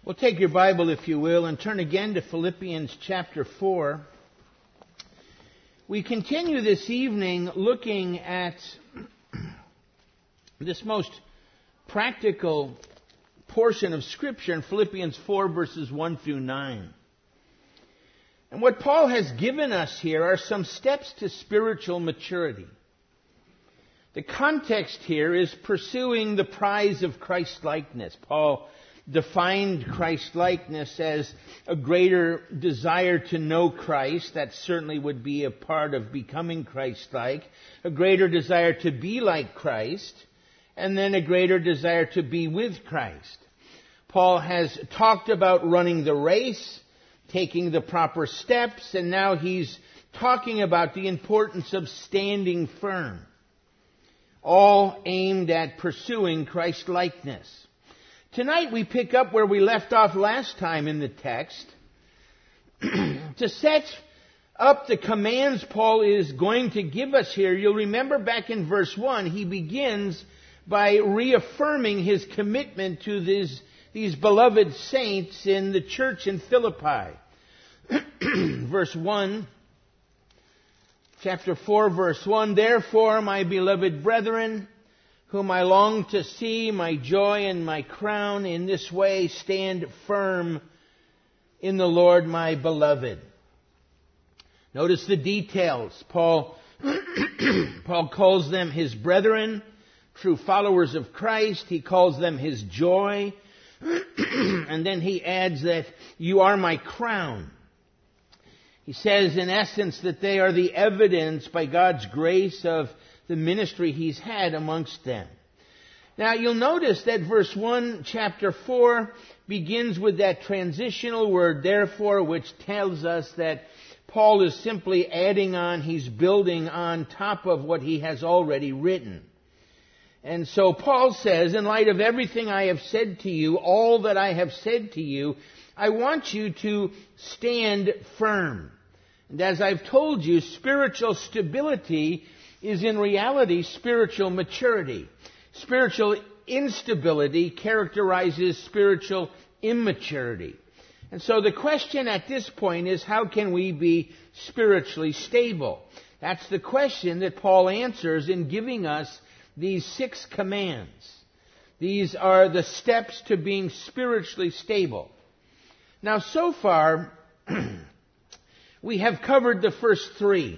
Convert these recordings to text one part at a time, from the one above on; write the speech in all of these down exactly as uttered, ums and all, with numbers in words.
Well, take your Bible, if you will, and turn again to Philippians chapter four. We continue this evening looking at this most practical portion of Scripture in Philippians four, verses one through nine. And what Paul has given us here are some steps to spiritual maturity. The context here is pursuing the prize of Christ-likeness. Paul defined Christ-likeness as a greater desire to know Christ. That certainly would be a part of becoming Christ-like. A greater desire to be like Christ. And then a greater desire to be with Christ. Paul has talked about running the race, taking the proper steps, and now he's talking about the importance of standing firm. All aimed at pursuing Christ-likeness. Tonight we pick up where we left off last time in the text. To set up the commands Paul is going to give us here, you'll remember back in verse one, he begins by reaffirming his commitment to these, these beloved saints in the church in Philippi. Verse one, chapter four, verse one, "Therefore, my beloved brethren, whom I long to see, my joy and my crown, in this way stand firm in the Lord, my beloved." Notice the details. Paul, Paul calls them his brethren, true followers of Christ. He calls them his joy. And then he adds that you are my crown. He says, in essence, that they are the evidence by God's grace of the ministry he's had amongst them. Now, you'll notice that verse one, chapter four, begins with that transitional word, therefore, which tells us that Paul is simply adding on, he's building on top of what he has already written. And so Paul says, in light of everything I have said to you, all that I have said to you, I want you to stand firm. And as I've told you, spiritual stability is in reality spiritual maturity. Spiritual instability characterizes spiritual immaturity. And so the question at this point is, how can we be spiritually stable? That's the question that Paul answers in giving us these six commands. These are the steps to being spiritually stable. Now, so far, we have covered the first three.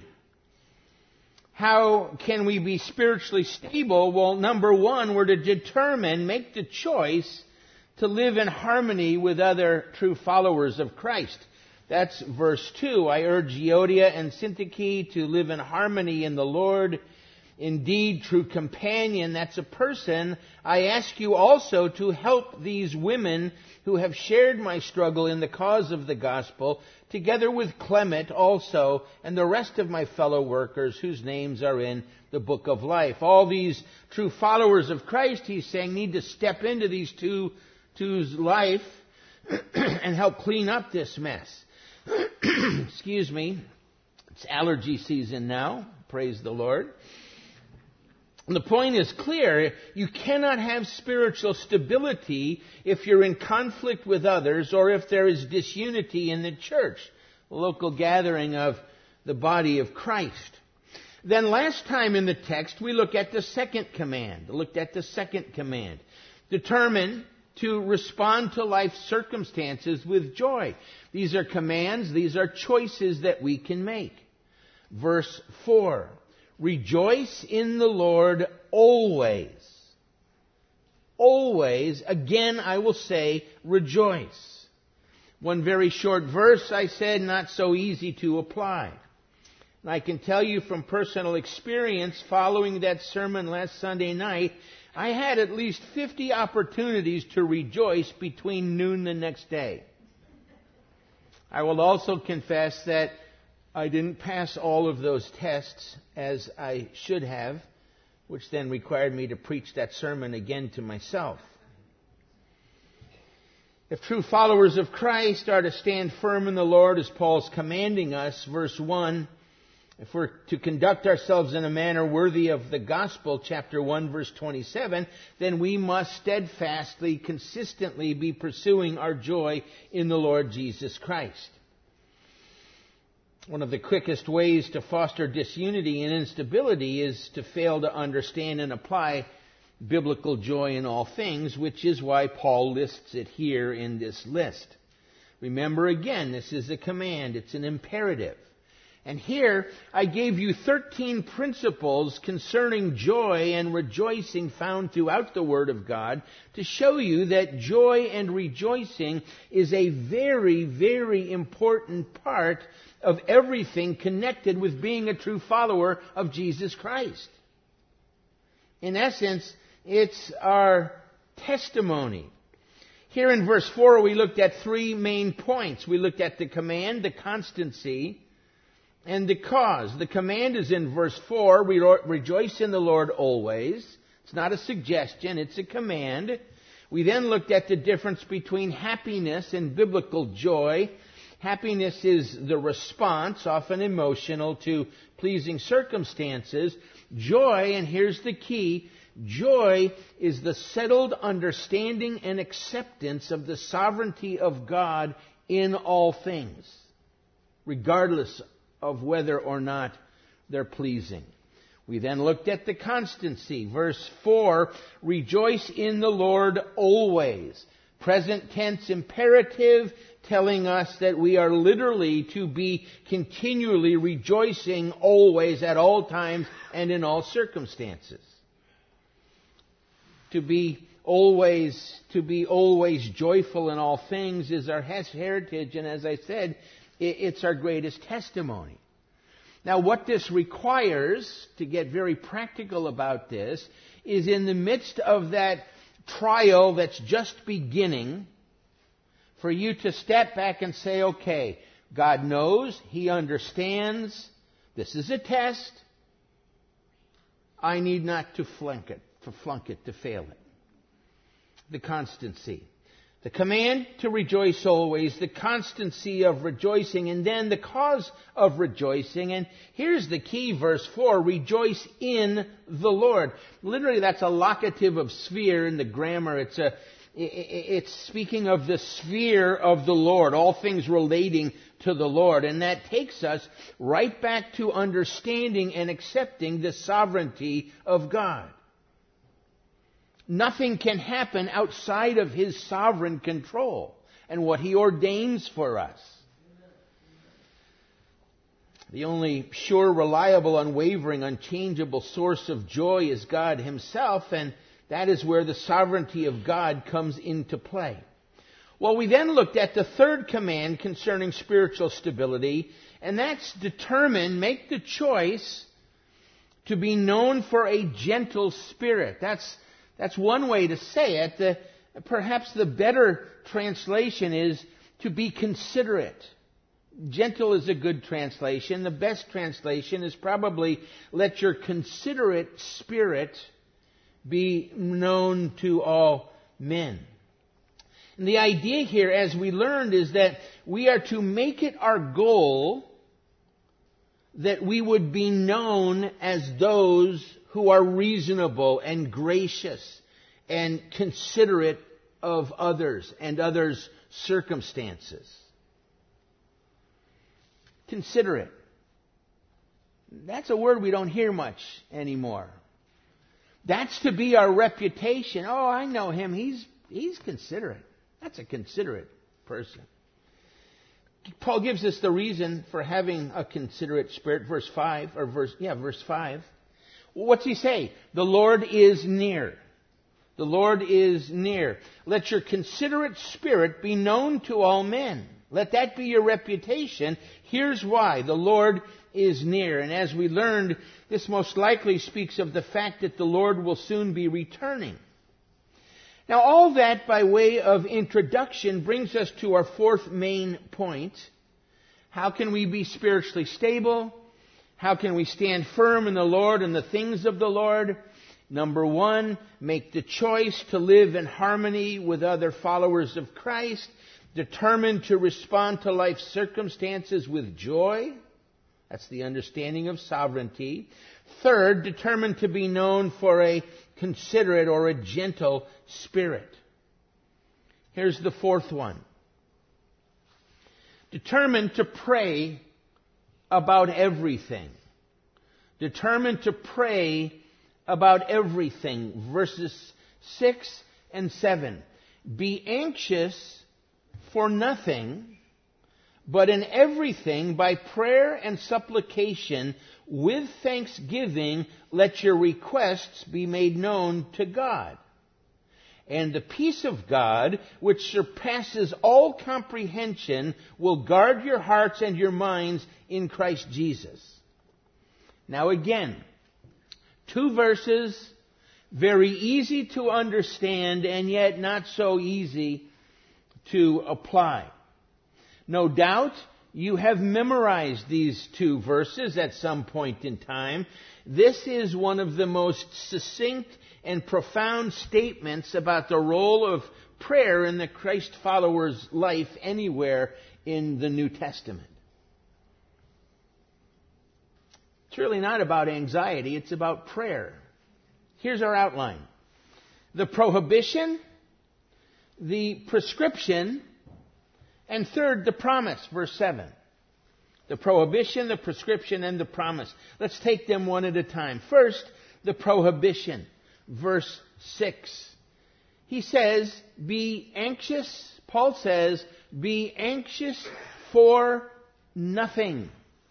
How can we be spiritually stable? Well, number one, we're to determine, make the choice to live in harmony with other true followers of Christ. That's verse two. I urge Euodia and Syntyche to live in harmony in the Lord. Indeed, true companion, that's a person. I ask you also to help these women who have shared my struggle in the cause of the gospel, together with Clement also, and the rest of my fellow workers whose names are in the book of life. All these true followers of Christ, he's saying, need to step into these two, two's life and help clean up this mess. Excuse me. It's allergy season now. Praise the Lord. The point is clear. You cannot have spiritual stability if you're in conflict with others or if there is disunity in the church, a local gathering of the body of Christ. Then last time in the text, we looked at the second command. Looked at the second command. Determine to respond to life's circumstances with joy. These are commands. These are choices that we can make. Verse four. Rejoice in the Lord always. Always. Again, I will say, rejoice. One very short verse, I said, not so easy to apply. And I can tell you from personal experience, following that sermon last Sunday night, I had at least fifty opportunities to rejoice between noon the next day. I will also confess that I didn't pass all of those tests as I should have, which then required me to preach that sermon again to myself. If true followers of Christ are to stand firm in the Lord as Paul's commanding us, verse one, If we're to conduct ourselves in a manner worthy of the gospel, chapter one, verse twenty-seven, then we must steadfastly, consistently be pursuing our joy in the Lord Jesus Christ. One of the quickest ways to foster disunity and instability is to fail to understand and apply biblical joy in all things, which is why Paul lists it here in this list. Remember again, this is a command, it's an imperative. And here, I gave you thirteen principles concerning joy and rejoicing found throughout the Word of God to show you that joy and rejoicing is a very, very important part of everything connected with being a true follower of Jesus Christ. In essence, it's our testimony. Here in verse four, we looked at three main points. We looked at the command, the constancy, and the cause. The command is in verse four, rejoice in the Lord always. It's not a suggestion, it's a command. We then looked at the difference between happiness and biblical joy. Happiness is the response, often emotional, to pleasing circumstances. Joy, and here's the key, joy is the settled understanding and acceptance of the sovereignty of God in all things, regardless of whether or not they're pleasing. We then looked at the constancy. Verse four, rejoice in the Lord always. Present tense imperative, telling us that we are literally to be continually rejoicing always, at all times, and in all circumstances. To be always, to be always joyful in all things is our heritage, and as I said, it's our greatest testimony. Now, what this requires, to get very practical about this, is in the midst of that trial that's just beginning, for you to step back and say, okay, God knows, He understands, this is a test, I need not to flunk it, to flunk it, to fail it. The constancy. The command to rejoice always, the constancy of rejoicing, and then the cause of rejoicing. And here's the key, verse four, rejoice in the Lord. Literally, that's a locative of sphere in the grammar. It's a, it's speaking of the sphere of the Lord, all things relating to the Lord. And that takes us right back to understanding and accepting the sovereignty of God. Nothing can happen outside of His sovereign control and what He ordains for us. The only sure, reliable, unwavering, unchangeable source of joy is God Himself, and that is where the sovereignty of God comes into play. Well, we then looked at the third command concerning spiritual stability, and that's determine, make the choice to be known for a gentle spirit. That's That's one way to say it. The, perhaps the better translation is to be considerate. Gentle is a good translation. The best translation is probably let your considerate spirit be known to all men. And the idea here, as we learned, is that we are to make it our goal that we would be known as those who are reasonable and gracious and considerate of others and others' circumstances. Considerate. That's a word we don't hear much anymore. That's to be our reputation. Oh, I know him. He's, he's considerate. That's a considerate person. Paul gives us the reason for having a considerate spirit. Verse five, or verse, yeah, verse five. What's he say? The Lord is near. The Lord is near. Let your considerate spirit be known to all men. Let that be your reputation. Here's why. The Lord is near. And as we learned, this most likely speaks of the fact that the Lord will soon be returning. Now, all that by way of introduction brings us to our fourth main point. How can we be spiritually stable? How can we stand firm in the Lord and the things of the Lord? Number one, make the choice to live in harmony with other followers of Christ, determined to respond to life's circumstances with joy. That's the understanding of sovereignty. Third, determined to be known for a considerate or a gentle spirit. Here's the fourth one. Determined to pray about everything. Determined to pray about everything. Verses six and seven. Be anxious for nothing, but in everything by prayer and supplication with thanksgiving let your requests be made known to God. And the peace of God, which surpasses all comprehension, will guard your hearts and your minds in Christ Jesus. Now again, two verses, very easy to understand and yet not so easy to apply. No doubt you have memorized these two verses at some point in time. This is one of the most succinct and profound statements about the role of prayer in the Christ follower's life anywhere in the New Testament. It's really not about anxiety, it's about prayer. Here's our outline. The prohibition, the prescription, and third, the promise, verse seven. The prohibition, the prescription, and the promise. Let's take them one at a time. First, the prohibition, verse six. He says, be anxious, Paul says, be anxious for nothing.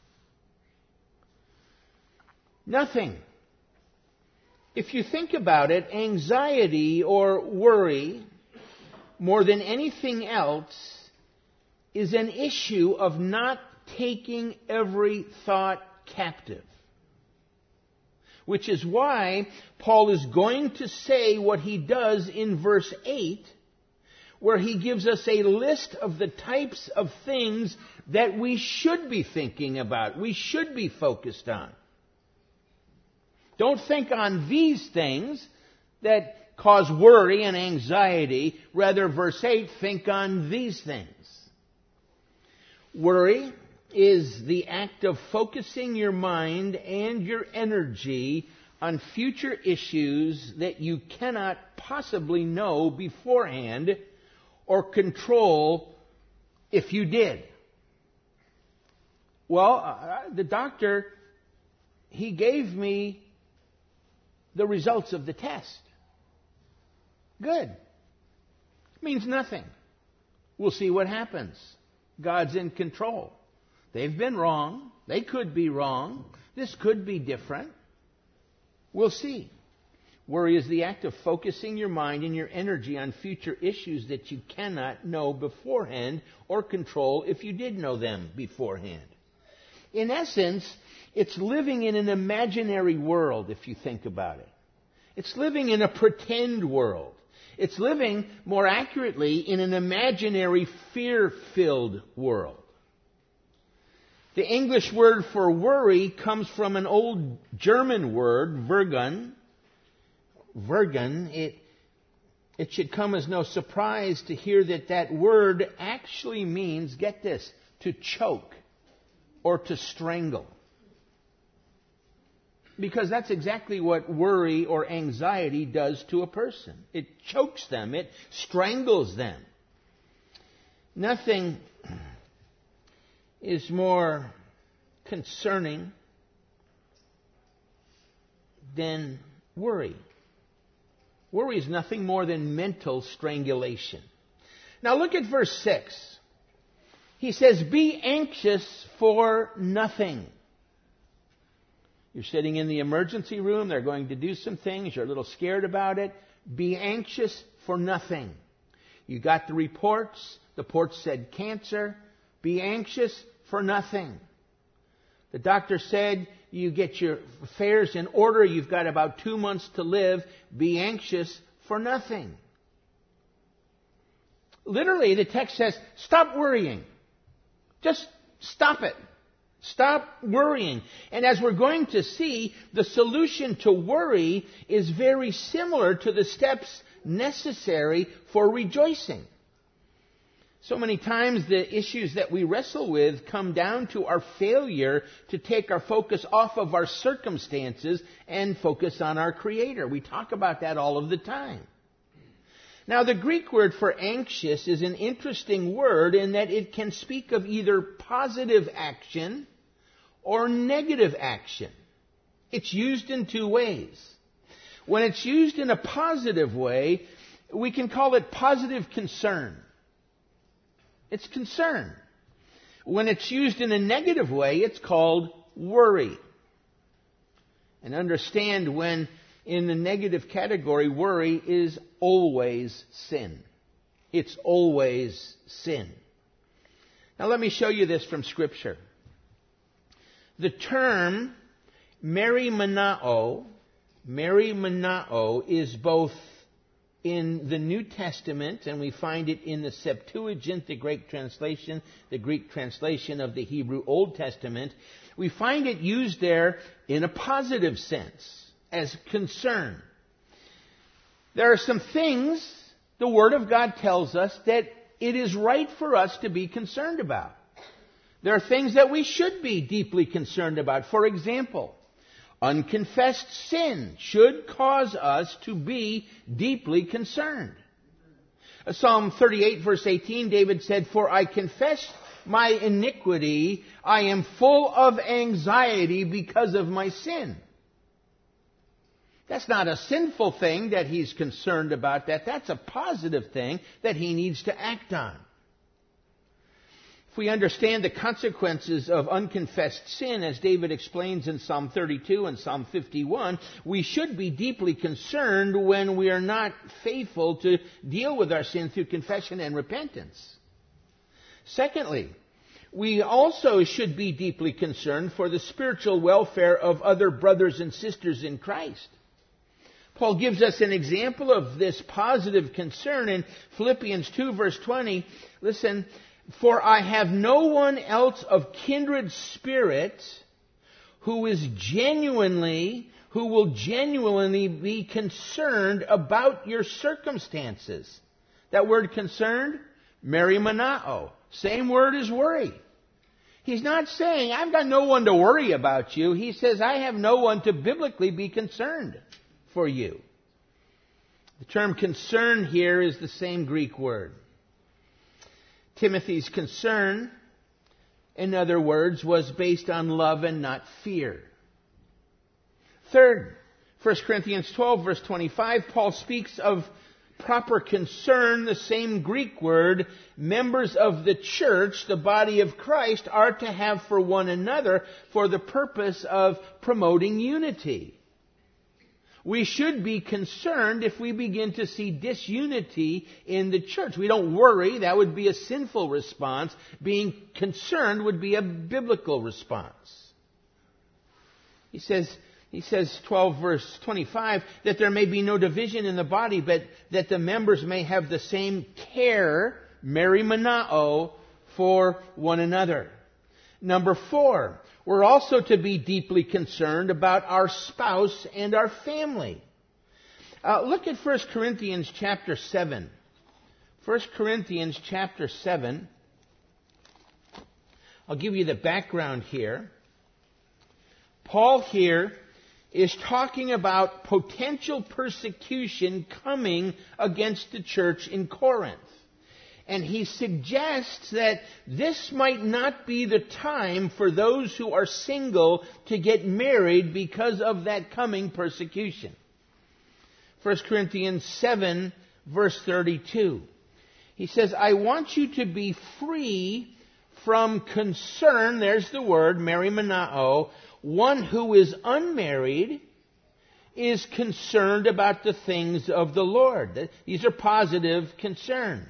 Nothing. If you think about it, anxiety or worry, more than anything else, is an issue of not taking every thought captive. Which is why Paul is going to say what he does in verse eight, where he gives us a list of the types of things that we should be thinking about, we should be focused on. Don't think on these things that cause worry and anxiety. Rather, verse eight, think on these things. Worry is the act of focusing your mind and your energy on future issues that you cannot possibly know beforehand or control if you did. Well, uh, the doctor, he gave me the results of the test. Good. Means nothing. We'll see what happens. God's in control. They've been wrong. They could be wrong. This could be different. We'll see. Worry is the act of focusing your mind and your energy on future issues that you cannot know beforehand or control if you did know them beforehand. In essence, it's living in an imaginary world, if you think about it. It's living in a pretend world. It's living, more accurately, in an imaginary, fear-filled world. The English word for worry comes from an old German word, Vergen. Vergen, it, it should come as no surprise to hear that that word actually means, get this, to choke or to strangle. Because that's exactly what worry or anxiety does to a person. It chokes them. It strangles them. Nothing is more concerning than worry. Worry is nothing more than mental strangulation. Now look at verse six. He says, be anxious for nothing. You're sitting in the emergency room. They're going to do some things. You're a little scared about it. Be anxious for nothing. You got the reports. The reports said cancer. Be anxious for nothing. The doctor said you get your affairs in order. You've got about two months to live. Be anxious for nothing. Literally, the text says, stop worrying. Just stop it. Stop worrying. And as we're going to see, the solution to worry is very similar to the steps necessary for rejoicing. So many times the issues that we wrestle with come down to our failure to take our focus off of our circumstances and focus on our Creator. We talk about that all of the time. Now, the Greek word for anxious is an interesting word in that it can speak of either positive action or negative action. It's used in two ways. When it's used in a positive way, we can call it positive concern. It's concern. When it's used in a negative way, it's called worry. And understand, when in the negative category, worry is always sin. It's always sin. Now let me show you this from Scripture. The term merimenao, merimenao is both in the New Testament, and we find it in the Septuagint, the Greek translation, the Greek translation of the Hebrew Old Testament. We find it used there in a positive sense, as concern. There are some things the Word of God tells us that it is right for us to be concerned about. There are things that we should be deeply concerned about. For example, unconfessed sin should cause us to be deeply concerned. Psalm thirty-eight verse eighteen, David said, "For I confess my iniquity, I am full of anxiety because of my sin." That's not a sinful thing that he's concerned about. That That's a positive thing that he needs to act on. If we understand the consequences of unconfessed sin, as David explains in Psalm thirty-two and Psalm fifty-one, we should be deeply concerned when we are not faithful to deal with our sin through confession and repentance. Secondly, we also should be deeply concerned for the spiritual welfare of other brothers and sisters in Christ. Paul gives us an example of this positive concern in Philippians two verse twenty. Listen, "For I have no one else of kindred spirit who is genuinely, who will genuinely be concerned about your circumstances." That word concerned, merimenao, same word as worry. He's not saying, I've got no one to worry about you. He says, I have no one to biblically be concerned for you. The term concern here is the same Greek word. Timothy's concern, in other words, was based on love and not fear. Third, First Corinthians twelve verse twenty-five, Paul speaks of proper concern, the same Greek word. Members of the church, the body of Christ, are to have for one another for the purpose of promoting unity. We should be concerned if we begin to see disunity in the church. We don't worry. That would be a sinful response. Being concerned would be a biblical response. He says, he says, twelve verse twenty-five, that there may be no division in the body, but that the members may have the same care, merimenao, for one another. Number four, we're also to be deeply concerned about our spouse and our family. Uh, look at First Corinthians chapter seven. First Corinthians chapter seven. I'll give you the background here. Paul here is talking about potential persecution coming against the church in Corinth. And he suggests that this might not be the time for those who are single to get married because of that coming persecution. First Corinthians seven, verse thirty-two. He says, I want you to be free from concern, there's the word, merimenao. One who is unmarried is concerned about the things of the Lord. These are positive concerns.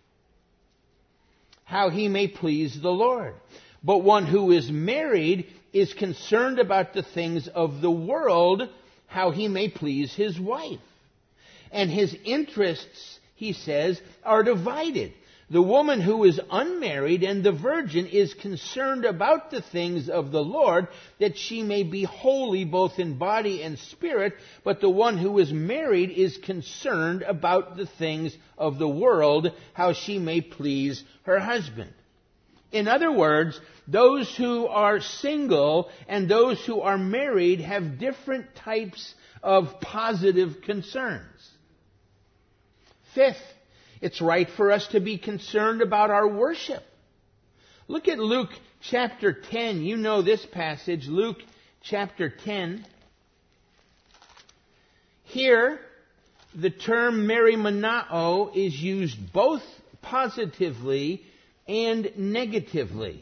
How he may please the Lord. But one who is married is concerned about the things of the world, how he may please his wife. And his interests, he says, are divided. The woman who is unmarried and the virgin is concerned about the things of the Lord, that she may be holy both in body and spirit. But the one who is married is concerned about the things of the world, how she may please her husband. In other words, those who are single and those who are married have different types of positive concerns. Fifth, it's right for us to be concerned about our worship. Look at Luke chapter ten. You know this passage, Luke chapter ten. Here, the term merimenao is used both positively and negatively.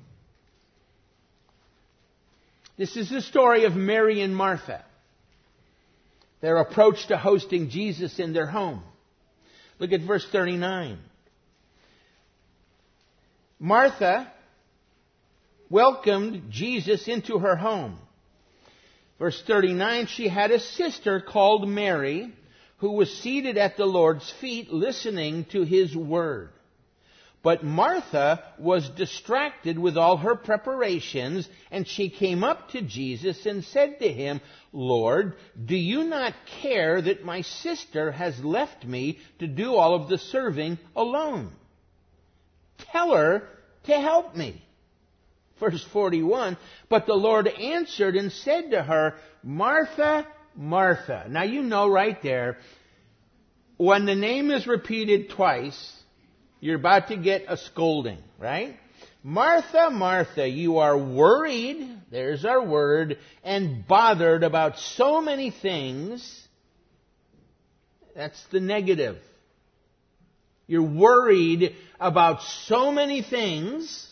This is the story of Mary and Martha. Their approach to hosting Jesus in their home. Look at verse thirty-nine. Martha welcomed Jesus into her home. Verse thirty-nine, she had a sister called Mary who was seated at the Lord's feet listening to His word. But Martha was distracted with all her preparations, and she came up to Jesus and said to Him, Lord, do you not care that my sister has left me to do all of the serving alone? Tell her to help me. Verse forty-one, but the Lord answered and said to her, Martha, Martha. Now you know right there, when the name is repeated twice, you're about to get a scolding, right? Martha, Martha, you are worried, there's our word, and bothered about so many things. That's the negative. You're worried about so many things.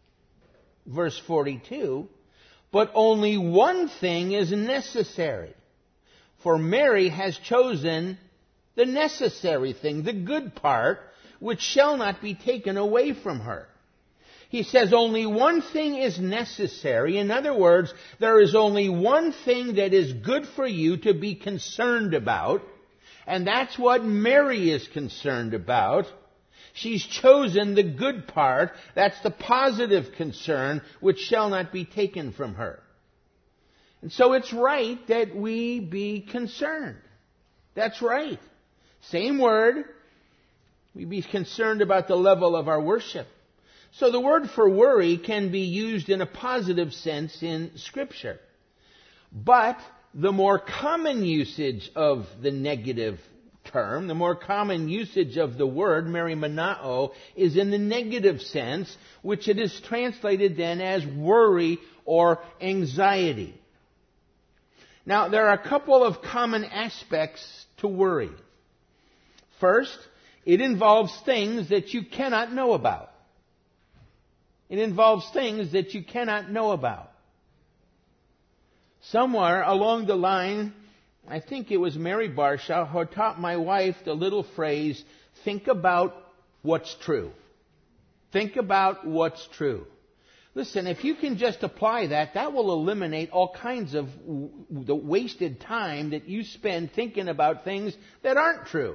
Verse forty-two, but only one thing is necessary. For Mary has chosen the necessary thing, the good part, which shall not be taken away from her. He says only one thing is necessary. In other words, there is only one thing that is good for you to be concerned about, and that's what Mary is concerned about. She's chosen the good part. That's the positive concern, which shall not be taken from her. And so it's right that we be concerned. That's right. Same word. We be concerned about the level of our worship. So the word for worry can be used in a positive sense in Scripture. But the more common usage of the negative term, the more common usage of the word, merimenao, is in the negative sense, which it is translated then as worry or anxiety. Now, there are a couple of common aspects to worry. First, it involves things that you cannot know about. It involves things that you cannot know about. Somewhere along the line, I think it was Mary Barshaw who taught my wife the little phrase, think about what's true. Think about what's true. Listen, if you can just apply that, that will eliminate all kinds of the wasted time that you spend thinking about things that aren't true.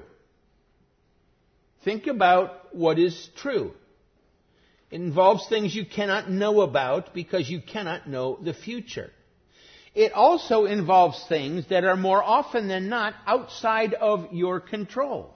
Think about what is true. It involves things you cannot know about because you cannot know the future. It also involves things that are more often than not outside of your control.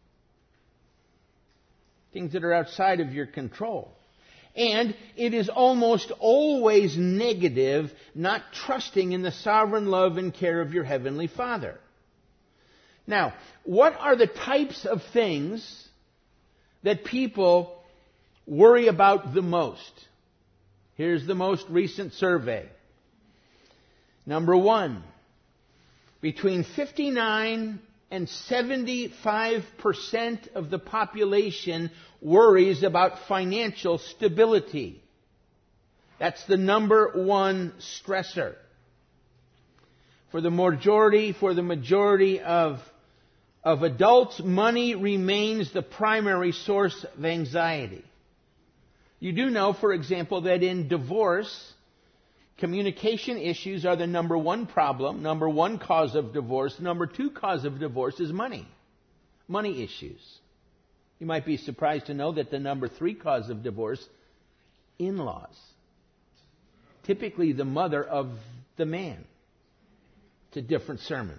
Things that are outside of your control. And it is almost always negative, not trusting in the sovereign love and care of your Heavenly Father. Now, what are the types of things that people worry about the most? Here's the most recent survey. Number one, between fifty-nine and seventy-five percent of the population worries about financial stability. That's the number one stressor. For the majority, for the majority of, of adults, money remains the primary source of anxiety. You do know, for example, that in divorce, communication issues are the number one problem, number one cause of divorce. Number two cause of divorce is money. Money issues. You might be surprised to know that the number three cause of divorce, in-laws. Typically the mother of the man. It's a different sermon.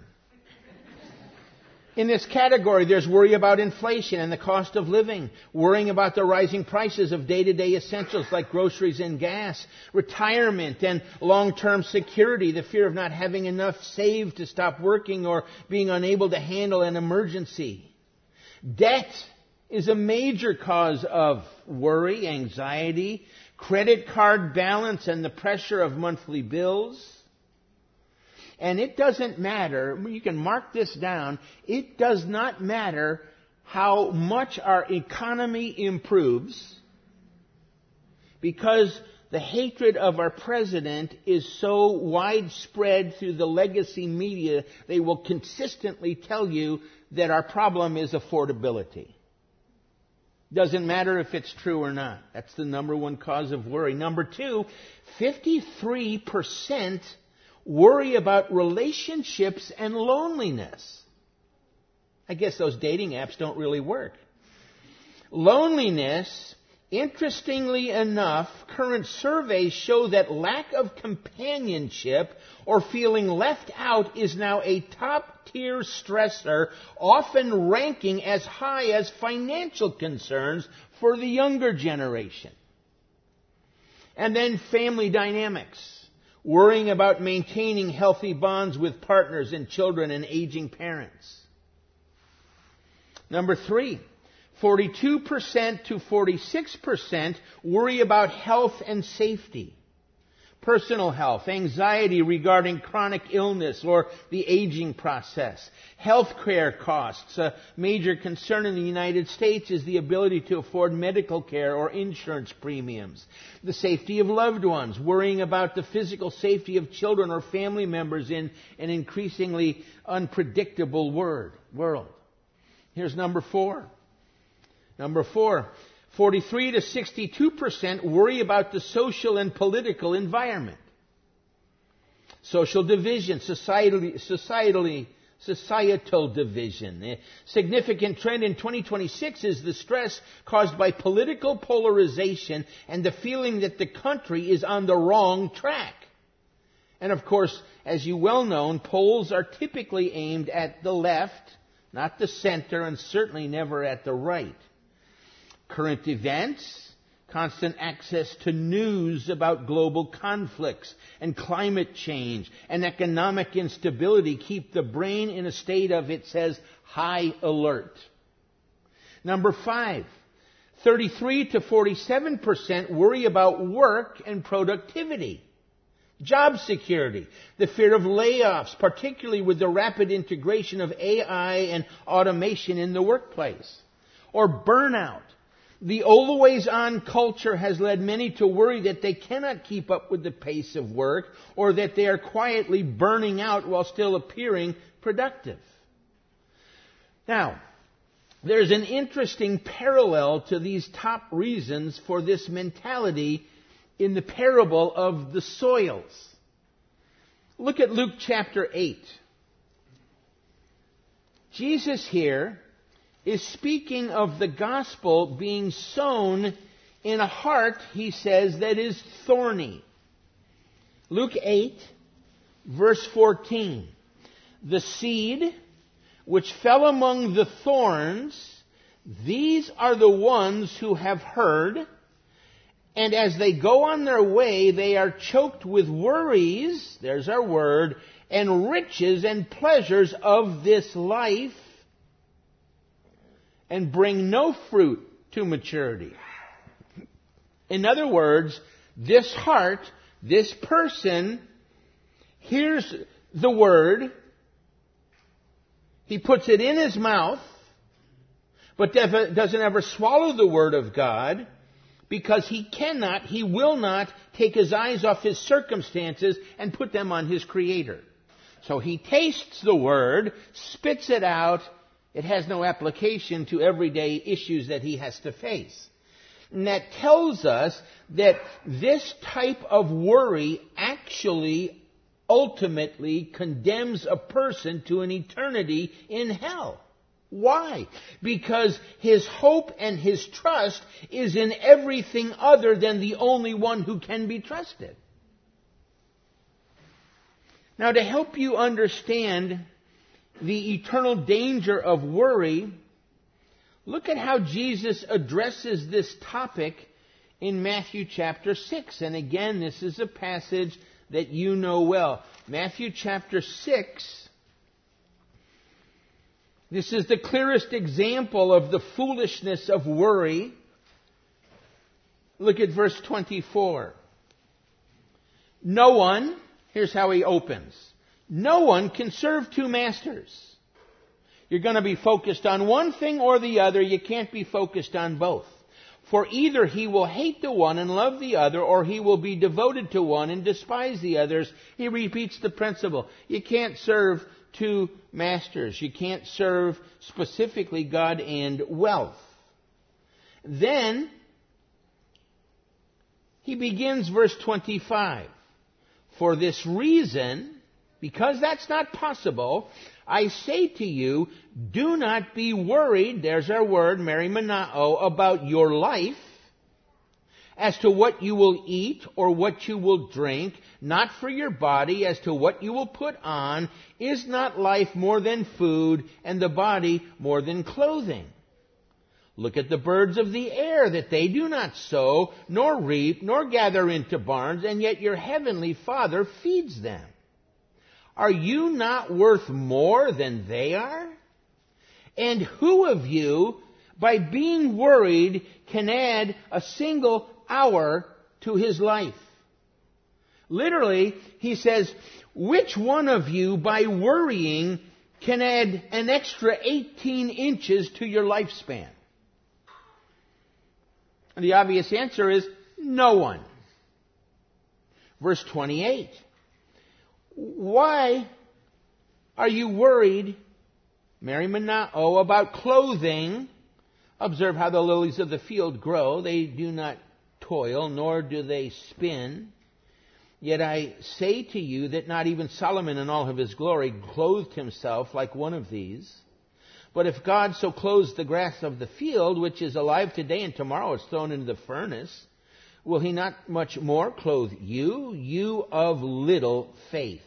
In this category, there's worry about inflation and the cost of living, worrying about the rising prices of day-to-day essentials like groceries and gas, retirement and long-term security, the fear of not having enough saved to stop working or being unable to handle an emergency. Debt is a major cause of worry, anxiety, credit card balance and the pressure of monthly bills. And it doesn't matter, you can mark this down, it does not matter how much our economy improves, because the hatred of our president is so widespread through the legacy media, they will consistently tell you that our problem is affordability. Doesn't matter if it's true or not. That's the number one cause of worry. Number two, fifty-three percent worry about relationships and loneliness. I guess those dating apps don't really work. Loneliness, interestingly enough, current surveys show that lack of companionship or feeling left out is now a top-tier stressor, often ranking as high as financial concerns for the younger generation. And then family dynamics. Worrying about maintaining healthy bonds with partners and children and aging parents. Number three, forty-two percent to forty-six percent worry about health and safety. Personal health, anxiety regarding chronic illness or the aging process. Health care costs. A major concern in the United States is the ability to afford medical care or insurance premiums. The safety of loved ones, worrying about the physical safety of children or family members in an increasingly unpredictable word, world. Here's number four. Number four. forty-three to sixty-two percent worry about the social and political environment. Social division, societally, societally, societal division. A significant trend in twenty twenty-six is the stress caused by political polarization and the feeling that the country is on the wrong track. And of course, as you well know, polls are typically aimed at the left, not the center, and certainly never at the right. Current events, constant access to news about global conflicts and climate change and economic instability keep the brain in a state of, it says, high alert. Number five, thirty-three to forty-seven percent worry about work and productivity. Job security, the fear of layoffs, particularly with the rapid integration of A I and automation in the workplace. Or burnout. The always-on culture has led many to worry that they cannot keep up with the pace of work or that they are quietly burning out while still appearing productive. Now, there's an interesting parallel to these top reasons for this mentality in the parable of the soils. Look at Luke chapter eight. Jesus here is speaking of the gospel being sown in a heart, he says, that is thorny. Luke eight, verse fourteen. The seed which fell among the thorns, these are the ones who have heard, and as they go on their way, they are choked with worries, there's our word, and riches and pleasures of this life, and bring no fruit to maturity. In other words, this heart, this person, hears the word, he puts it in his mouth, but doesn't ever swallow the word of God, because he cannot, he will not take his eyes off his circumstances and put them on his Creator. So he tastes the word, spits it out. It has no application to everyday issues that he has to face. And that tells us that this type of worry actually ultimately condemns a person to an eternity in hell. Why? Because his hope and his trust is in everything other than the only one who can be trusted. Now, to help you understand the eternal danger of worry, look at how Jesus addresses this topic in Matthew chapter six. And again, this is a passage that you know well. Matthew chapter six, this is the clearest example of the foolishness of worry. Look at verse twenty-four. No one, here's how he opens. No one can serve two masters. You're going to be focused on one thing or the other. You can't be focused on both. For either he will hate the one and love the other, or he will be devoted to one and despise the others. He repeats the principle. You can't serve two masters. You can't serve specifically God and wealth. Then he begins verse twenty-five. For this reason, because that's not possible, I say to you, do not be worried, there's our word, merimenao, about your life, as to what you will eat or what you will drink, not for your body as to what you will put on. Is not life more than food, and the body more than clothing? Look at the birds of the air, that they do not sow, nor reap, nor gather into barns, and yet your heavenly Father feeds them. Are you not worth more than they are? And who of you, by being worried, can add a single hour to his life? Literally, he says, which one of you, by worrying, can add an extra eighteen inches to your lifespan? And the obvious answer is no one. Verse twenty-eight. Why are you worried, merimenao, about clothing? Observe how the lilies of the field grow. They do not toil, nor do they spin. Yet I say to you that not even Solomon in all of his glory clothed himself like one of these. But if God so clothes the grass of the field, which is alive today and tomorrow is thrown into the furnace, will he not much more clothe you, you of little faith?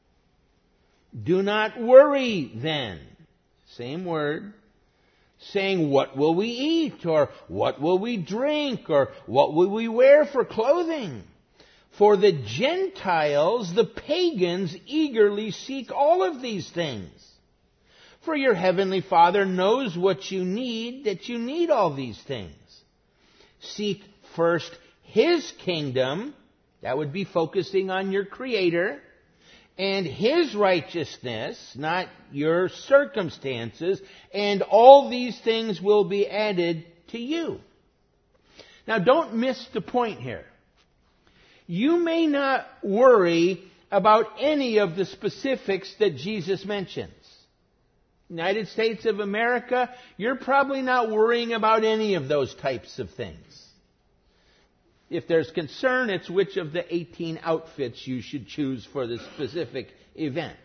Do not worry then, same word, saying, what will we eat, or what will we drink, or what will we wear for clothing? For the Gentiles, the pagans, eagerly seek all of these things. For your heavenly Father knows what you need, that you need all these things. Seek first His kingdom, that would be focusing on your Creator, and His righteousness, not your circumstances, and all these things will be added to you. Now don't miss the point here. You may not worry about any of the specifics that Jesus mentions. United States of America, you're probably not worrying about any of those types of things. If there's concern, it's which of the eighteen outfits you should choose for the specific event.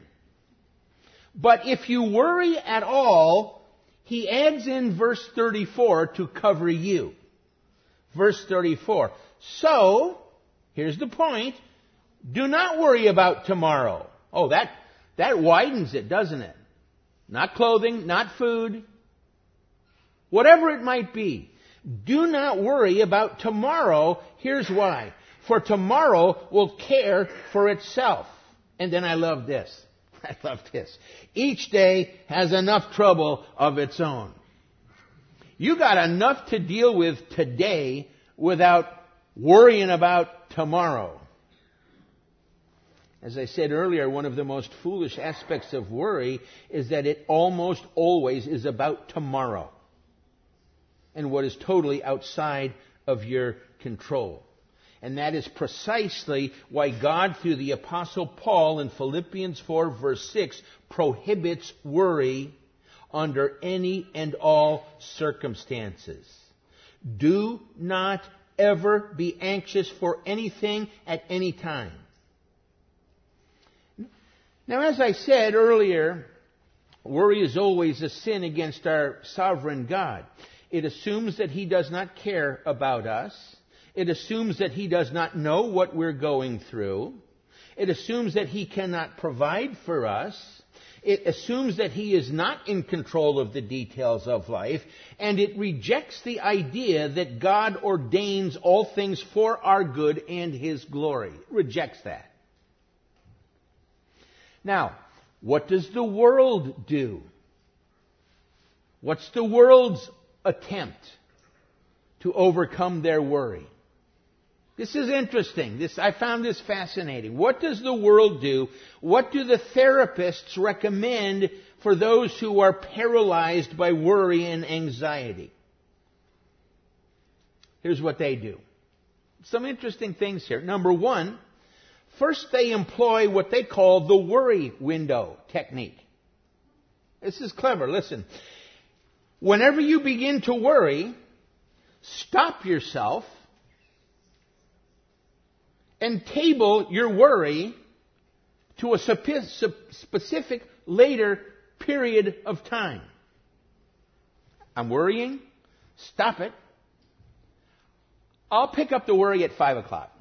But if you worry at all, he adds in verse thirty-four to cover you. Verse thirty-four. So, here's the point. Do not worry about tomorrow. Oh, that, that widens it, doesn't it? Not clothing, not food. Whatever it might be. Do not worry about tomorrow. Here's why. For tomorrow will care for itself. And then I love this. I love this. Each day has enough trouble of its own. You got enough to deal with today without worrying about tomorrow. As I said earlier, one of the most foolish aspects of worry is that it almost always is about tomorrow and what is totally outside of your control. And that is precisely why God, through the Apostle Paul in Philippians four, verse six, prohibits worry under any and all circumstances. Do not ever be anxious for anything at any time. Now, as I said earlier, Worry is always a sin against our sovereign God. It assumes that He does not care about us. It assumes that He does not know what we're going through. It assumes that He cannot provide for us. It assumes that He is not in control of the details of life. And it rejects the idea that God ordains all things for our good and His glory. It rejects that. Now, what does the world do? What's the world's attempt to overcome their worry? This is interesting. This, I found this fascinating. What does the world do? What do the therapists recommend for those who are paralyzed by worry and anxiety? Here's what they do. Some interesting things here. Number one, first they employ what they call the worry window technique. This is clever. Listen. Whenever you begin to worry, stop yourself and table your worry to a specific later period of time. I'm worrying. Stop it. I'll pick up the worry at five o'clock.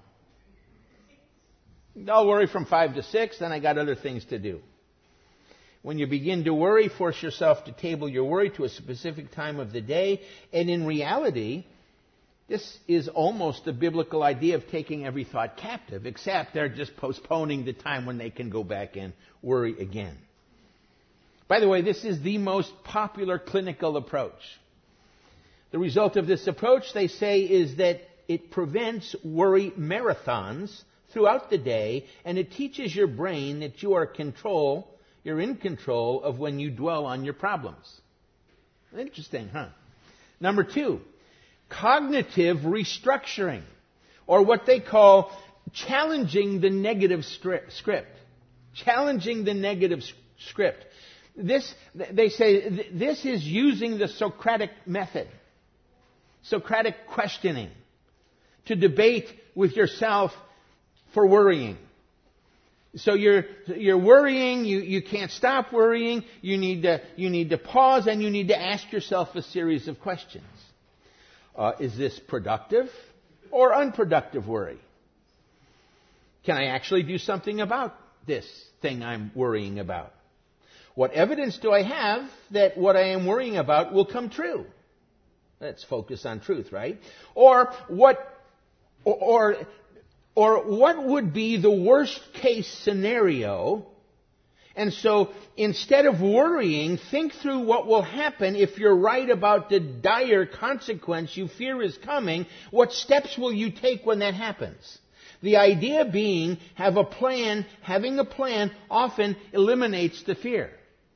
I'll worry from five to six, then I got other things to do. When you begin to worry, force yourself to table your worry to a specific time of the day. And in reality, this is almost the biblical idea of taking every thought captive, except they're just postponing the time when they can go back and worry again. By the way, this is the most popular clinical approach. The result of this approach, they say, is that it prevents worry marathons throughout the day, and it teaches your brain that you are control, you're in control of when you dwell on your problems. Interesting, huh? Number two, cognitive restructuring, or what they call challenging the negative script. Challenging the negative script. This, they say, this is using the Socratic method. Socratic questioning. To debate with yourself for worrying. So you're you're worrying, you, you can't stop worrying, you need to you need to pause and you need to ask yourself a series of questions. Uh, is this productive or unproductive worry? Can I actually do something about this thing I'm worrying about? What evidence do I have that what I am worrying about will come true? Let's focus on truth, right? Or what or, or Or what would be the worst case scenario? And so instead of worrying, think through what will happen if you're right about the dire consequence you fear is coming. What steps will you take when that happens? The idea being, have a plan. Having a plan often eliminates the fear.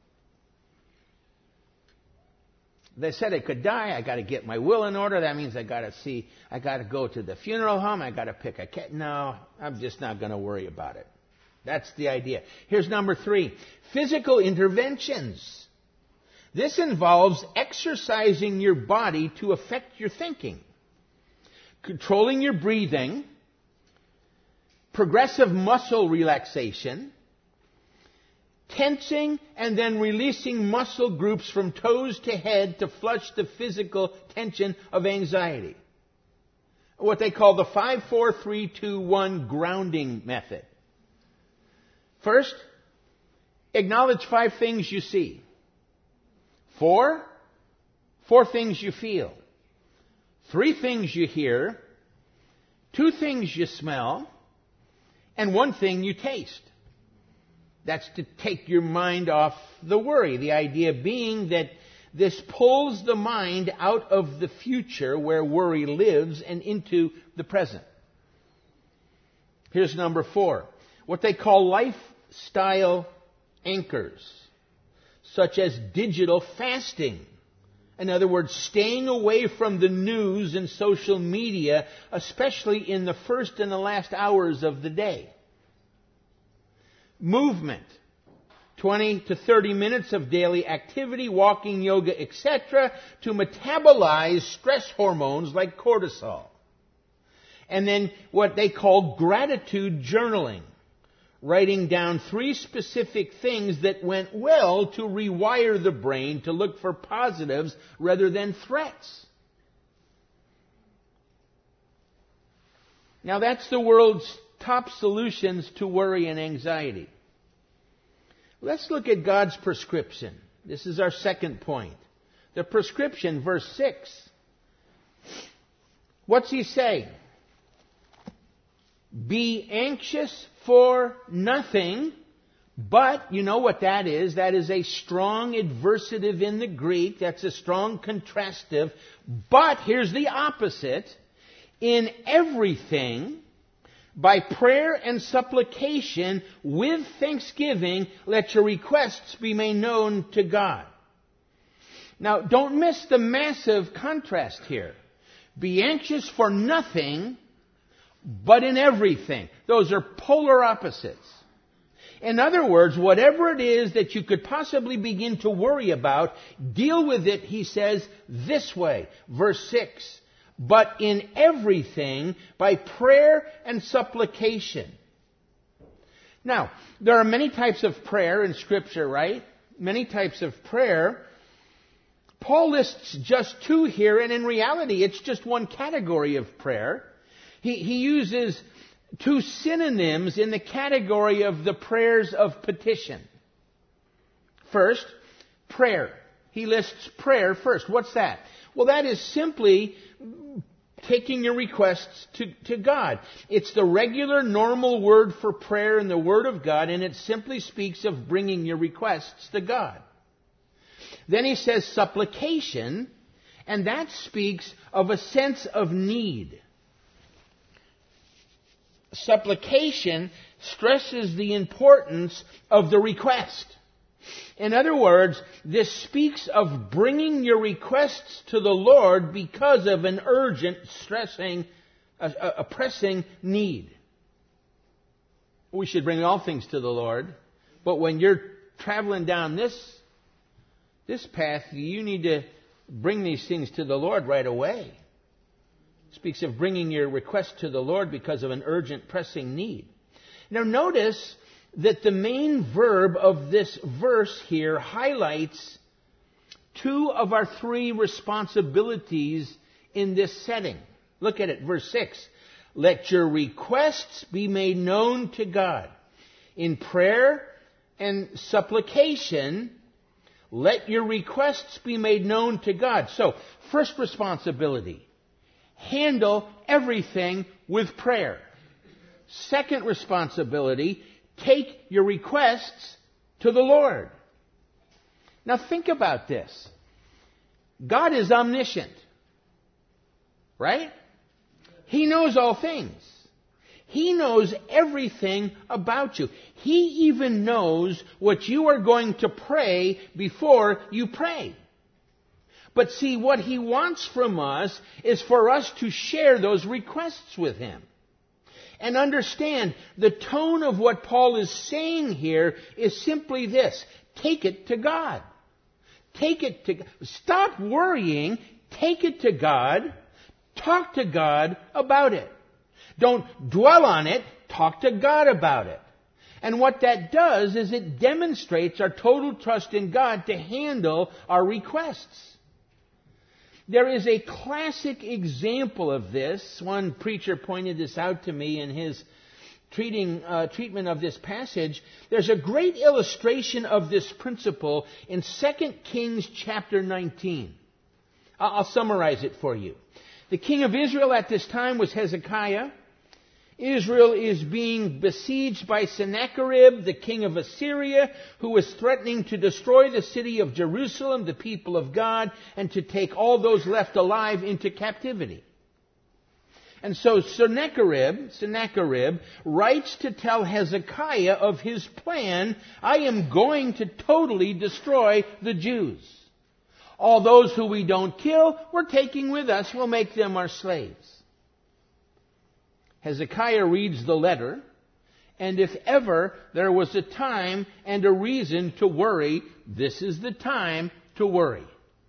They said I could die. I got to get my will in order. That means I got to see, I got to go to the funeral home. I got to pick a cat. No, I'm just not going to worry about it. That's the idea. Here's number three. Physical interventions. This involves exercising your body to affect your thinking. Controlling your breathing. Progressive muscle relaxation. Tensing and then releasing muscle groups from toes to head to flush the physical tension of anxiety. What they call the five four three two one grounding method. First, acknowledge five things you see. Four, four things you feel. Three things you hear. Two things you smell. And one thing you taste. That's to take your mind off the worry. The idea being that this pulls the mind out of the future where worry lives and into the present. Here's number four. What they call lifestyle anchors, such as digital fasting. In other words, staying away from the news and social media, especially in the first and the last hours of the day. Movement. twenty to thirty minutes of daily activity, walking, yoga, et cetera, to metabolize stress hormones like cortisol. And then what they call gratitude journaling. writing down three specific things that went well to rewire the brain to look for positives rather than threats. Now that's the world's top solutions to worry and anxiety. Let's look at God's prescription. This is our second point. The prescription, verse six. What's he say? Be anxious for nothing, but you know what that is? That is a strong adversative in the Greek. That's a strong contrastive. But here's the opposite. In everything, by prayer and supplication, with thanksgiving, let your requests be made known to God. Now, don't miss the massive contrast here. Be anxious for nothing, but in everything. Those are polar opposites. In other words, whatever it is that you could possibly begin to worry about, deal with it, he says, this way. Verse six. But in everything, by prayer and supplication. Now, there are many types of prayer in Scripture, right? Many types of prayer. Paul lists just two here, and in reality, it's just one category of prayer. He, he uses two synonyms in the category of the prayers of petition. First, prayer. He lists prayer first. What's that? Well, that is simply taking your requests to, to God. It's the regular, normal word for prayer in the Word of God, and it simply speaks of bringing your requests to God. Then he says supplication, and that speaks of a sense of need. Supplication stresses the importance of the request. In other words, this speaks of bringing your requests to the Lord because of an urgent, stressing, a, a pressing need. We should bring all things to the Lord, but when you're traveling down this, this path, you need to bring these things to the Lord right away. It speaks of bringing your request to the Lord because of an urgent, pressing need. Now notice that the main verb of this verse here highlights two of our three responsibilities in this setting. Look at it, verse six. Let your requests be made known to God. In prayer and supplication, let your requests be made known to God. So, first responsibility, handle everything with prayer. Second responsibility, take your requests to the Lord. Now think about this. God is omniscient, right? He knows all things. He knows everything about you. He even knows what you are going to pray before you pray. But see, what He wants from us is for us to share those requests with Him. And understand, the tone of what Paul is saying here is simply this. Take it to God. Take it to God. Stop worrying. Take it to God. Talk to God about it. Don't dwell on it. Talk to God about it. And what that does is it demonstrates our total trust in God to handle our requests. There is a classic example of this. One preacher pointed this out to me in his treating, uh, treatment of this passage. There's a great illustration of this principle in Second Kings chapter nineteen. I'll summarize it for you. The king of Israel at this time was Hezekiah. Israel is being besieged by Sennacherib, the king of Assyria, who was threatening to destroy the city of Jerusalem, the people of God, and to take all those left alive into captivity. And so Sennacherib, Sennacherib writes to tell Hezekiah of his plan. I am going to totally destroy the Jews. All those who we don't kill, we're taking with us. We'll make them our slaves. Hezekiah reads the letter, and if ever there was a time and a reason to worry, this is the time to worry.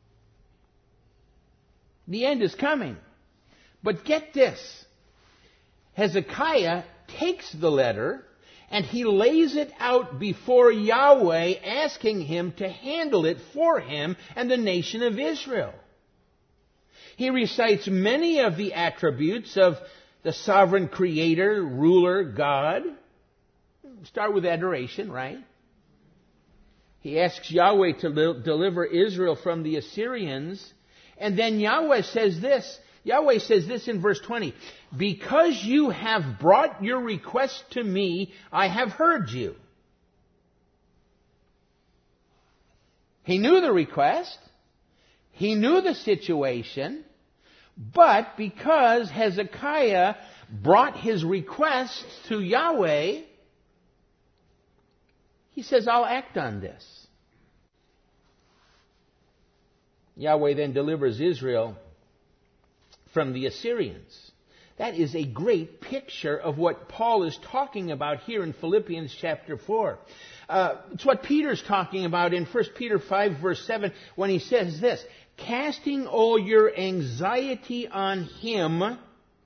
The end is coming. But get this. Hezekiah takes the letter And he lays it out before Yahweh, asking him to handle it for him and the nation of Israel. He recites many of the attributes of the sovereign creator, ruler, God. Start with adoration, right? He asks Yahweh to li- deliver Israel from the Assyrians. And then Yahweh says this. Yahweh says this in verse twenty. Because you have brought your request to me, I have heard you. He knew the request. He knew the situation. But because Hezekiah brought his request to Yahweh, he says, I'll act on this. Yahweh then delivers Israel from the Assyrians. That is a great picture of what Paul is talking about here in Philippians chapter four. Uh, it's what Peter's talking about in First Peter five verse seven when he says this, casting all your anxiety on him,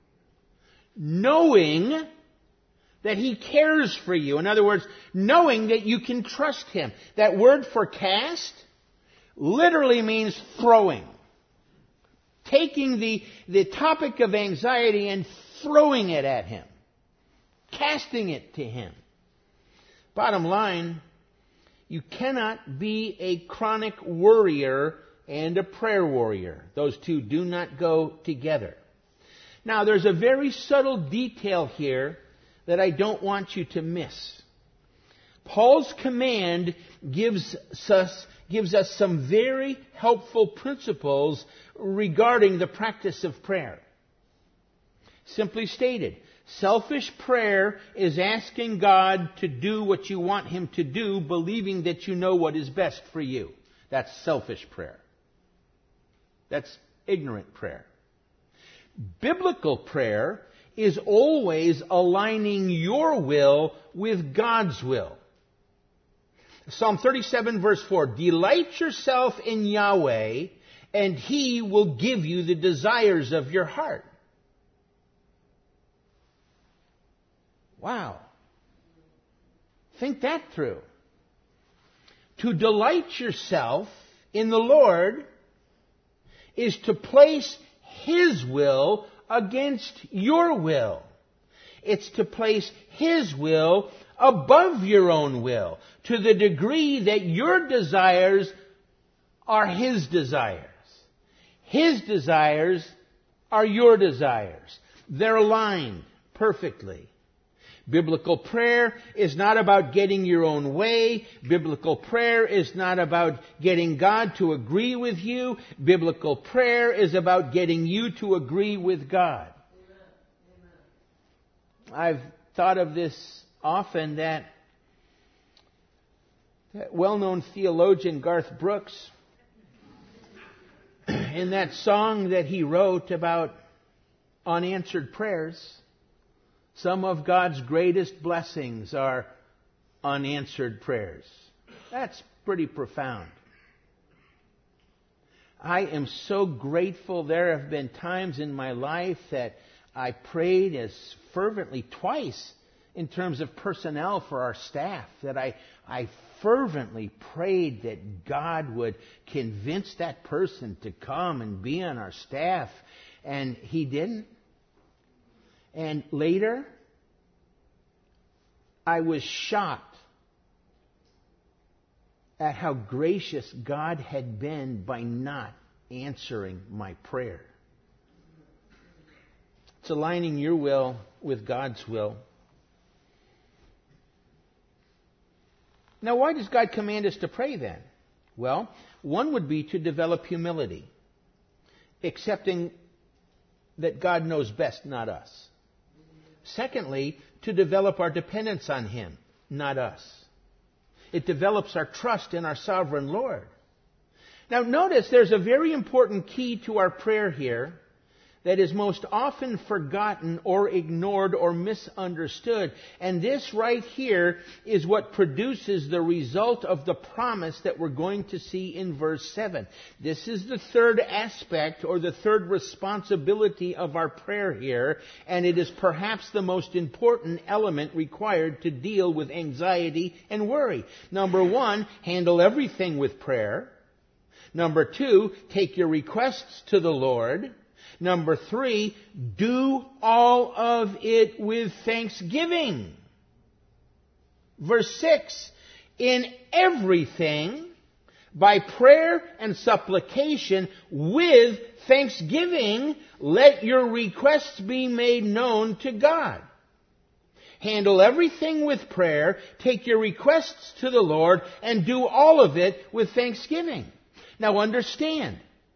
knowing that he cares for you. In other words, knowing that you can trust him. That word for cast literally means throwing. Taking the, the topic of anxiety and throwing it at him. Casting it to him. Bottom line, you cannot be a chronic worrier and a prayer warrior. Those two do not go together. Now, there's a very subtle detail here that I don't want you to miss. Paul's command gives us, gives us some very helpful principles regarding the practice of prayer. Simply stated, selfish prayer is asking God to do what you want him to do, believing that you know what is best for you. That's selfish prayer. That's ignorant prayer. Biblical prayer is always aligning your will with God's will. Psalm thirty-seven verse four, delight yourself in Yahweh, and he will give you the desires of your heart. Wow. Think that through. To delight yourself in the Lord is to place his will against your will. It's to place his will above your own will, to the degree that your desires are his desires. His desires are your desires. They're aligned perfectly. Biblical prayer is not about getting your own way. Biblical prayer is not about getting God to agree with you. Biblical prayer is about getting you to agree with God. Amen. I've thought of this often, that, that well-known theologian Garth Brooks, in that song that he wrote about unanswered prayers, some of God's greatest blessings are unanswered prayers. That's pretty profound. I am so grateful. There have been times in my life that I prayed as fervently, twice in terms of personnel for our staff, that I, I fervently prayed that God would convince that person to come and be on our staff, and he didn't. And later, I was shocked at how gracious God had been by not answering my prayer. It's aligning your will with God's will. Now, why does God command us to pray then? Well, one would be to develop humility, accepting that God knows best, not us. Secondly, to develop our dependence on him, not us. It develops our trust in our sovereign Lord. Now notice there's a very important key to our prayer here that is most often forgotten or ignored or misunderstood. And this right here is what produces the result of the promise that we're going to see in verse seven. This is the third aspect or the third responsibility of our prayer here, and it is perhaps the most important element required to deal with anxiety and worry. Number one, handle everything with prayer. Number two, take your requests to the Lord. Number three, do all of it with thanksgiving. Verse six, in everything, by prayer and supplication with thanksgiving, let your requests be made known to God. Handle everything with prayer, take your requests to the Lord, and do all of it with thanksgiving. Now understand,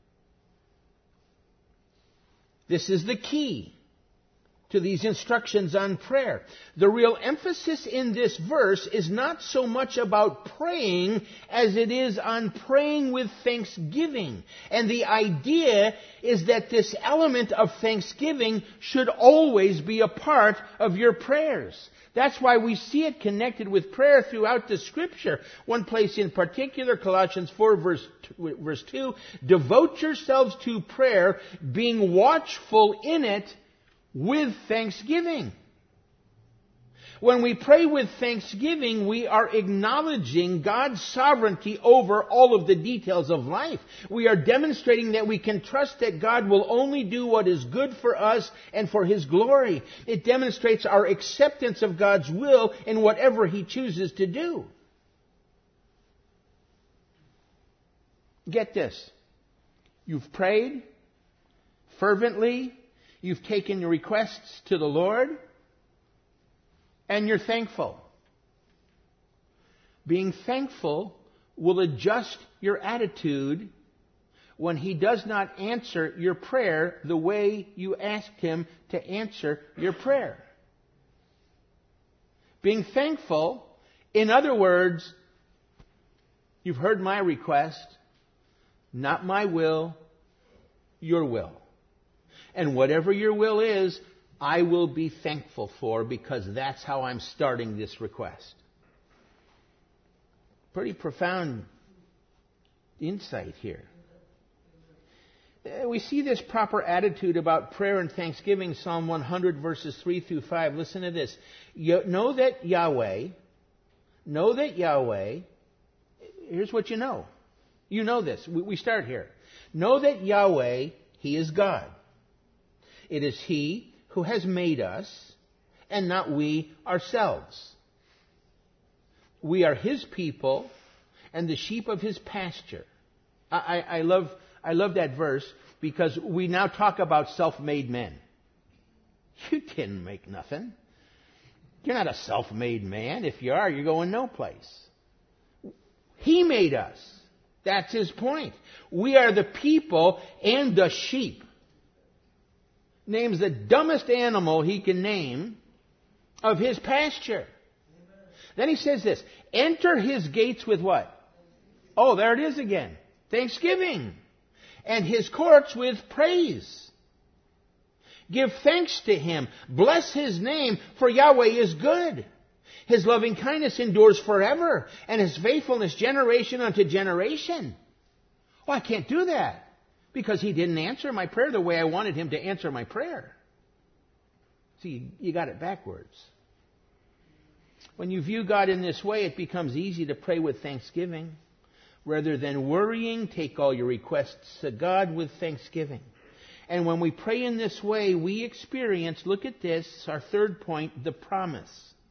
this is the key to these instructions on prayer. The real emphasis in this verse is not so much about praying as it is on praying with thanksgiving. And the idea is that this element of thanksgiving should always be a part of your prayers. That's why we see it connected with prayer throughout the Scripture. One place in particular, Colossians four, verse two, devote yourselves to prayer, being watchful in it with thanksgiving. When we pray with thanksgiving, we are acknowledging God's sovereignty over all of the details of life. We are demonstrating that we can trust that God will only do what is good for us and for His glory. It demonstrates our acceptance of God's will in whatever He chooses to do. Get this. You've prayed fervently. You've taken your requests to the Lord. And you're thankful. Being thankful will adjust your attitude when He does not answer your prayer the way you asked Him to answer your prayer. Being thankful, in other words, you've heard my request, not my will, your will. And whatever your will is, I will be thankful for, because that's how I'm starting this request. Pretty profound insight here. We see this proper attitude about prayer and thanksgiving, Psalm one hundred, verses three through five. Listen to this. Know that Yahweh, know that Yahweh, here's what you know. You know this. We start here. Know that Yahweh, He is God. It is He who has made us, and not we ourselves. We are His people and the sheep of His pasture. I, I, I love I love that verse, because we now talk about self-made men. You didn't make nothing. You're not a self-made man. If you are, you're going no place. He made us. That's His point. We are the people and the sheep. Names the dumbest animal He can name of His pasture. Amen. Then He says this, enter His gates with what? Oh, there it is again. Thanksgiving. And His courts with praise. Give thanks to Him. Bless His name, for Yahweh is good. His loving kindness endures forever, and His faithfulness generation unto generation. Oh, I can't do that, because He didn't answer my prayer the way I wanted Him to answer my prayer. See, you got it backwards. When you view God in this way, it becomes easy to pray with thanksgiving. Rather than worrying, take all your requests to God with thanksgiving. And when we pray in this way, we experience, look at this, our third point, the promise.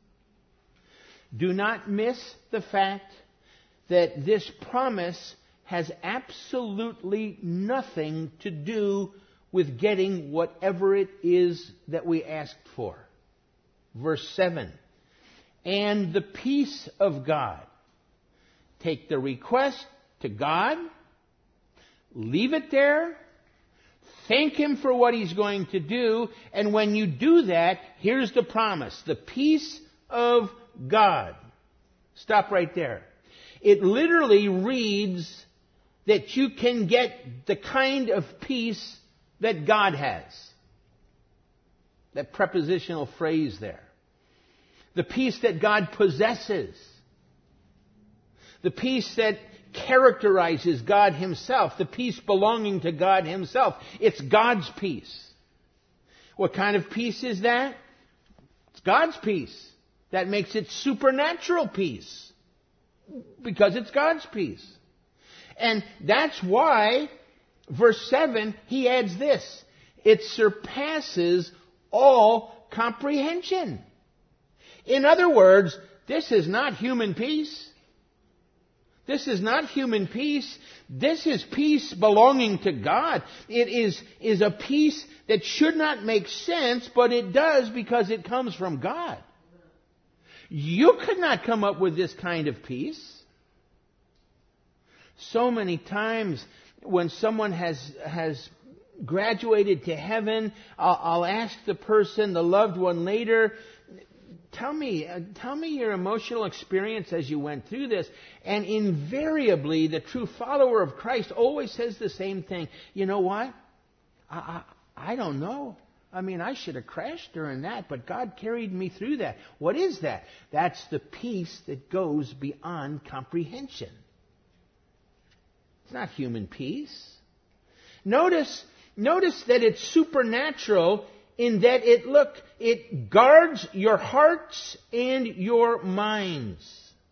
Do not miss the fact that this promise has absolutely nothing to do with getting whatever it is that we asked for. Verse seven. And the peace of God. Take the request to God. Leave it there. Thank Him for what He's going to do. And when you do that, here's the promise. The peace of God. Stop right there. It literally reads that you can get the kind of peace that God has. That prepositional phrase there. The peace that God possesses. The peace that characterizes God Himself. The peace belonging to God Himself. It's God's peace. What kind of peace is that? It's God's peace. That makes it supernatural peace. Because it's God's peace. And that's why, verse seven, he adds this. It surpasses all comprehension. In other words, this is not human peace. This is not human peace. This is peace belonging to God. It is, is a peace that should not make sense, but it does because it comes from God. You could not come up with this kind of peace. So many times when someone has, has graduated to heaven, I'll, I'll ask the person, the loved one later, Tell me, uh, tell me your emotional experience as you went through this. And invariably, the true follower of Christ always says the same thing. You know what? I, I, I don't know. I mean, I should have crashed during that, but God carried me through that. What is that? That's the peace that goes beyond comprehension. It's not human peace. Notice, notice that it's supernatural in that it, look, it guards your hearts and your minds.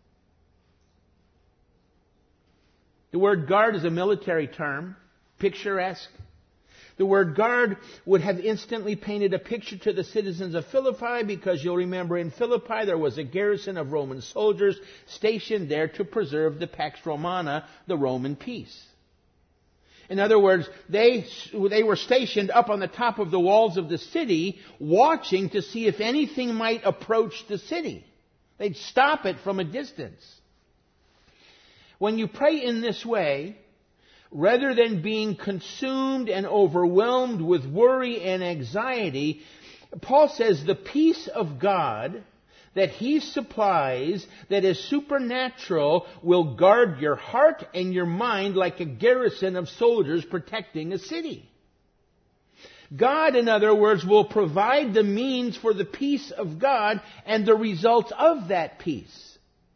The word guard is a military term, picturesque. The word guard would have instantly painted a picture to the citizens of Philippi because you'll remember in Philippi there was a garrison of Roman soldiers stationed there to preserve the Pax Romana, the Roman peace. In other words, they, they were stationed up on the top of the walls of the city, watching to see if anything might approach the city. They'd stop it from a distance. When you pray in this way, rather than being consumed and overwhelmed with worry and anxiety, Paul says the peace of God that He supplies, that is supernatural, will guard your heart and your mind like a garrison of soldiers protecting a city. God, in other words, will provide the means for the peace of God and the results of that peace.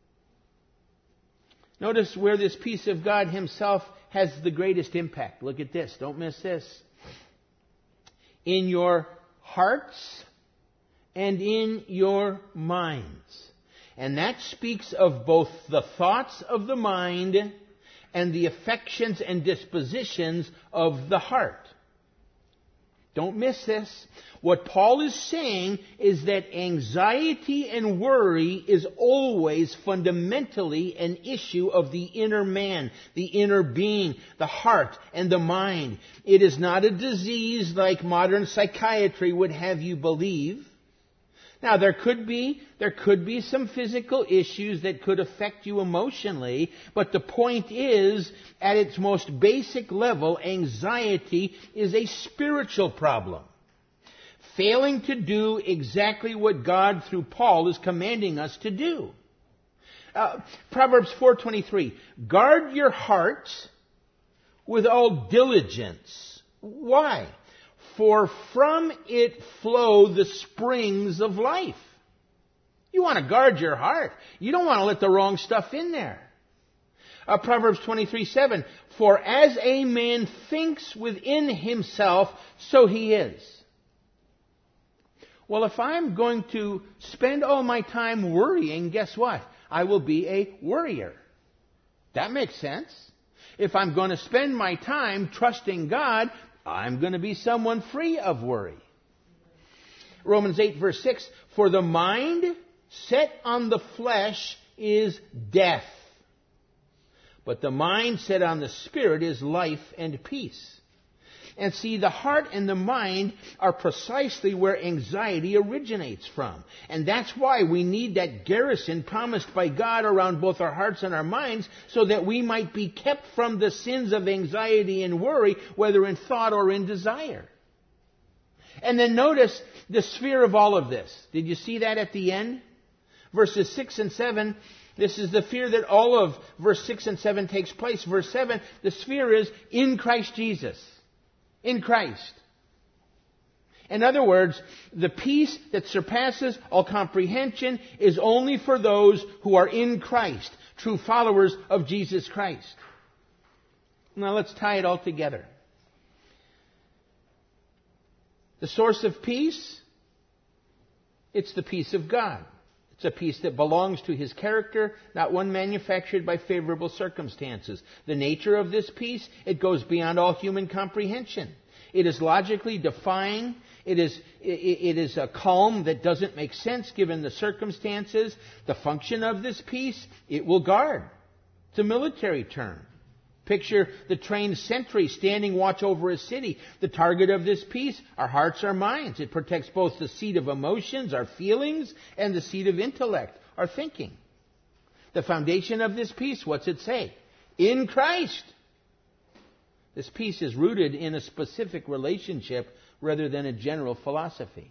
Notice where this peace of God Himself has the greatest impact. Look at this. Don't miss this. In your hearts and in your minds. And that speaks of both the thoughts of the mind and the affections and dispositions of the heart. Don't miss this. What Paul is saying is that anxiety and worry is always fundamentally an issue of the inner man, the inner being, the heart and the mind. It is not a disease like modern psychiatry would have you believe. Now, there could be, there could be some physical issues that could affect you emotionally, but the point is, at its most basic level, anxiety is a spiritual problem. Failing to do exactly what God, through Paul, is commanding us to do. Uh, Proverbs four twenty-three, guard your heart with all diligence. Why? For from it flow the springs of life. You want to guard your heart. You don't want to let the wrong stuff in there. Uh, Proverbs twenty-three seven. For as a man thinks within himself, so he is. Well, if I'm going to spend all my time worrying, guess what? I will be a worrier. That makes sense. If I'm going to spend my time trusting God, I'm going to be someone free of worry. Romans eight verse six, for the mind set on the flesh is death, but the mind set on the Spirit is life and peace. And see, the heart and the mind are precisely where anxiety originates from. And that's why we need that garrison promised by God around both our hearts and our minds, so that we might be kept from the sins of anxiety and worry, whether in thought or in desire. And then notice the sphere of all of this. Did you see that at the end? Verses six and seven. This is the sphere that all of verse six and seven takes place. Verse seven, the sphere is in Christ Jesus. In Christ. In other words, the peace that surpasses all comprehension is only for those who are in Christ, true followers of Jesus Christ. Now let's tie it all together. The source of peace, it's the peace of God. It's a peace that belongs to His character, not one manufactured by favorable circumstances. The nature of this peace, it goes beyond all human comprehension. It is logically defying. It is, it, it is a calm that doesn't make sense given the circumstances. The function of this peace, it will guard. It's a military term. Picture the trained sentry standing watch over a city. The target of this peace, our hearts, our minds. It protects both the seat of emotions, our feelings, and the seat of intellect, our thinking. The foundation of this peace, what's it say? In Christ. This peace is rooted in a specific relationship rather than a general philosophy.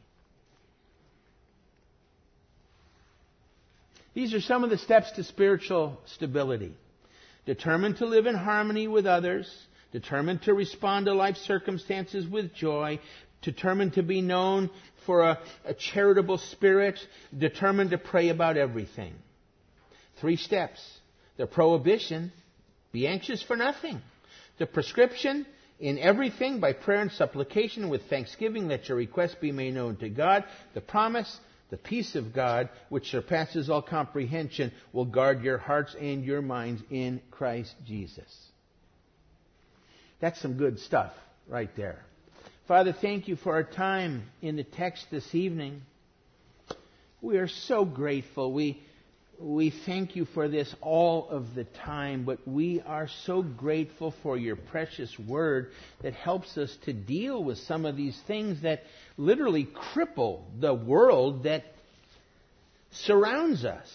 These are some of the steps to spiritual stability. Determined to live in harmony with others, determined to respond to life circumstances with joy, determined to be known for a, a charitable spirit, determined to pray about everything. Three steps. The prohibition, be anxious for nothing. The prescription, in everything by prayer and supplication with thanksgiving let your requests be made known to God. The promise, the peace of God, which surpasses all comprehension, will guard your hearts and your minds in Christ Jesus. That's some good stuff right there. Father, thank you for our time in the text this evening. We are so grateful. We, we thank you for this all of the time, but we are so grateful for your precious word that helps us to deal with some of these things that literally cripple the world that surrounds us.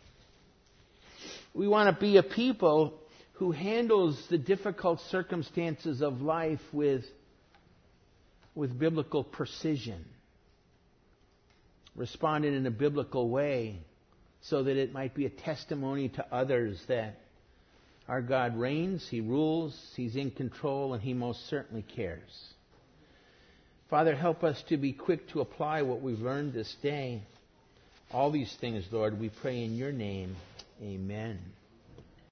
We want to be a people who handles the difficult circumstances of life with, with biblical precision, responding in a biblical way so that it might be a testimony to others that our God reigns, He rules, He's in control, and He most certainly cares. Father, help us to be quick to apply what we've learned this day. All these things, Lord, we pray in your name. Amen.